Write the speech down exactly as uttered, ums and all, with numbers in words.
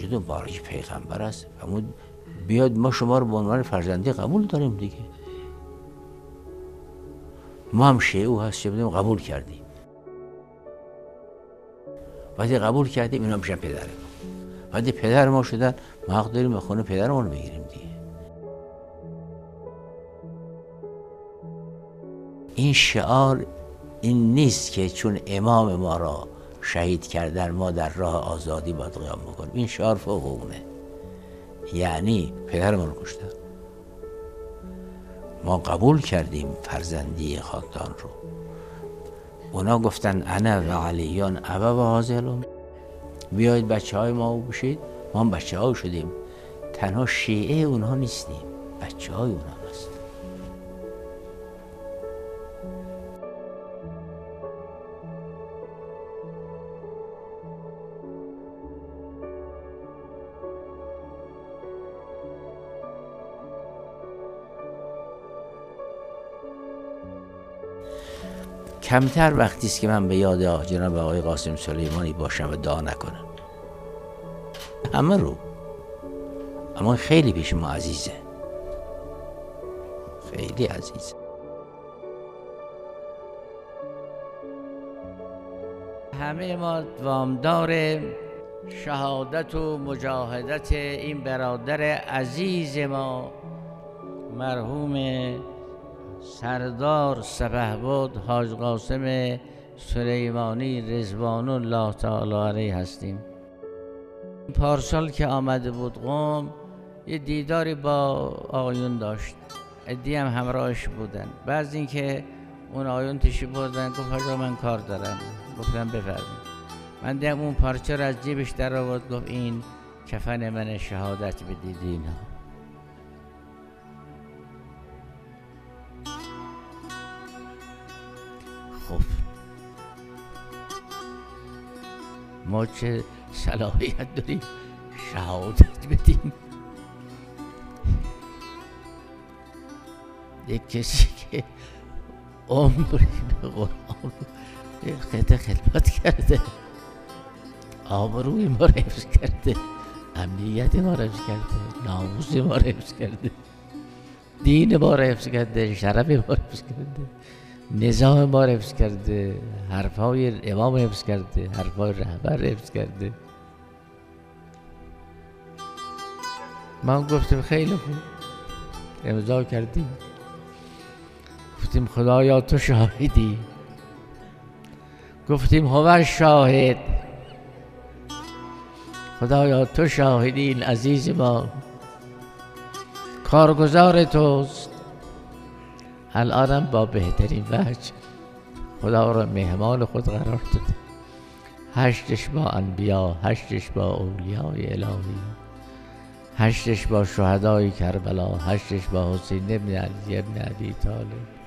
وجود مبارک پیغمبر است. اما بیاد ما شما رو به عنوان فرزندی قبول داریم دیگه، ما هم شیعه او هست چه بدیم قبول کردیم. وقتی قبول کردیم اینا میشن پدر ما، وقتی پدر ما شدن ما حق داریم به خونه پدرمون رو بگیریم دیگه. این شعار این نیست که چون امام ما را شهید کردن ما در راه آزادی باید قیام بکنیم. این شعار فوق اونه، یعنی پدرمون رو کشتن، ما قبول کردیم فرزندی خاندان رو. اونا گفتن انا و علیان ابا و هازلون، بیایید بچه های ما بشید، ما هم بچه های شدیم. تنها شیعه اونها نیستیم، بچه های اونها هستیم. کمتر وقتی است که من به یاد جناب آقای قاسم سلیمانی باشم و دعا نکنم، همه رو، اما خیلی پیش ما عزیزه، خیلی عزیزه. همه ما وامدار شهادت و مجاهدت این برادر عزیز ما مرحوم سردار سپهبد حاج قاسم سلیمانی رضوان الله تعالی علیه هستیم. پارسال که آمده بود قم یه دیداری با آقایون داشت، عده‌ای هم همراهش بودن. بعد اینکه اون آقایون تشریف بردن گفت حاجا من کار دارم، گفتم بفرمایید. من دیدم اون پارچه رو از جیبش در آورد، گفت این کفن من شهادت بدید اینا. خب ما چه صلاحیت داریم شهادت بدیم یک کسی که عمری به قرآن یک خطه خدمت کرده، آبروی ما رو حفظ کرده، امنیت ما رو حفظ کرده، ناموس ما رو حفظ کرده، دین ما رو حفظ کرده، شرف ما رو حفظ کرده، نظام ما رو حفظ کرده، حرفای امام حفظ کرده، حرفای رهبر حفظ کرده. ما گفتیم خیلی خوب، امضا کردیم، گفتیم خدایا تو شاهدی، گفتیم هو شاهد، خدایا تو شاهدی، این عزیز ما کارگزار توست. الانم با بهترین وجه خدا را مهمان خود قرار داده، حشرش با انبیا، حشرش با اولیای الهی، حشرش با شهدای کربلا، حشرش با حسین ابن علی ابن ابی طالب.